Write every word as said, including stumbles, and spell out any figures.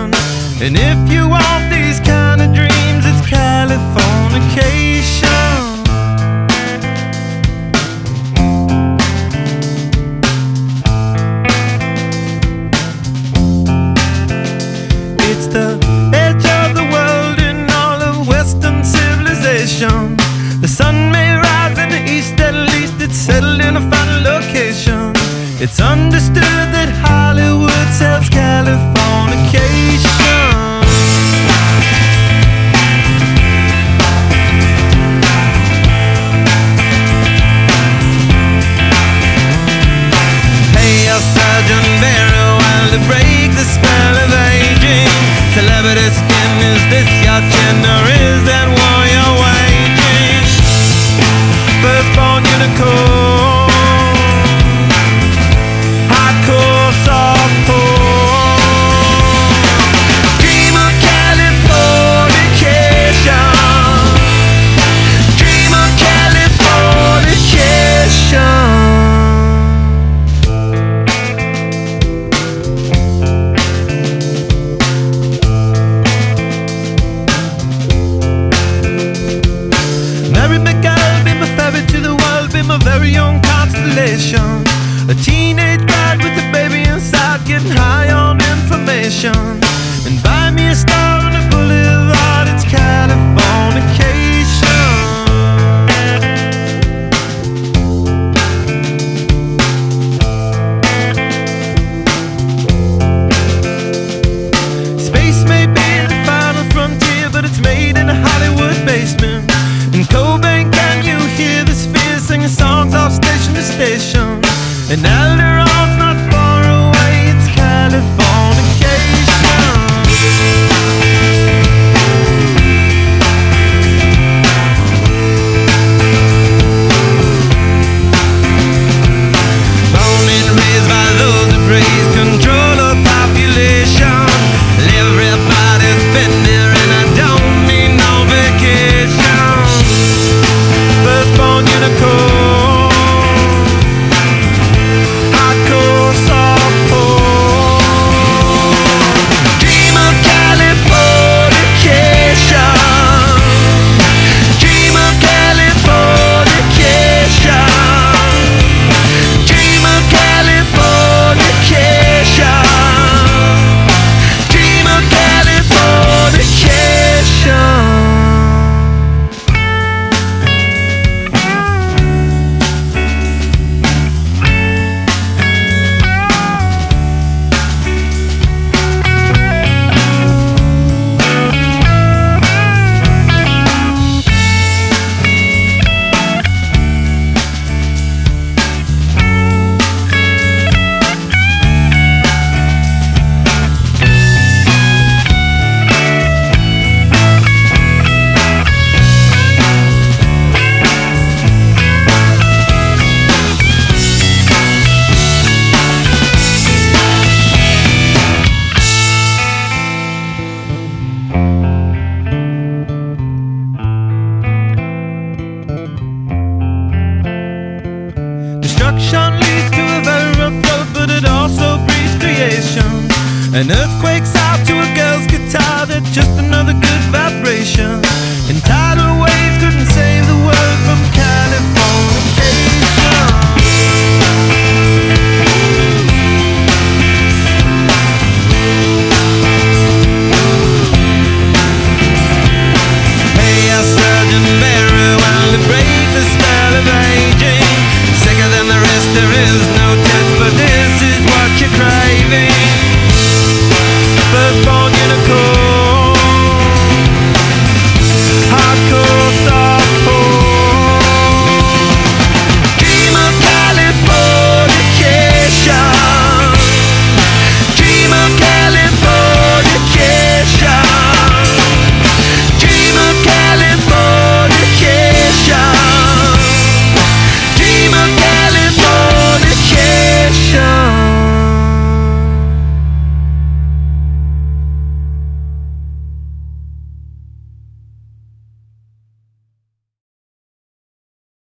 civilization. And if you want these kind of dreams, it's Californication. It's the edge of the world in all of Western civilization. The sun may rise in the east, at least it's settled in a final location. It's understood that Hollywood sells Californication. Pay your surgeon very well to break the spell of aging. Celebrity skin, is this your chin, or is that war you're waging? Firstborn unicorn, hardcore softcore. Dream of Californication. Dream of Californication. Mary McGill, be my ferry to the world, be my very own constellation. A teenage bride with a baby inside, getting high on information. And buy me a star on a boulevard, it's Californication. Space may be the final frontier, but it's made in a Hollywood basement. In Cobain, can you hear the spheres singing songs off station to station? And Alderon's not far away, it's Californication. Born and raised by those that praise control of population. Everybody's been there and I don't need no vacation. Firstborn unicorn, hardcore softcore. Dream of Californication. Dream of Californication. Dream of Californication. Dream of Californication. Destruction leads to a very rough road, but it also breeds creation. An earthquake's out to a girl's guitar, that's just another good vibration. And tidal waves couldn't save the world from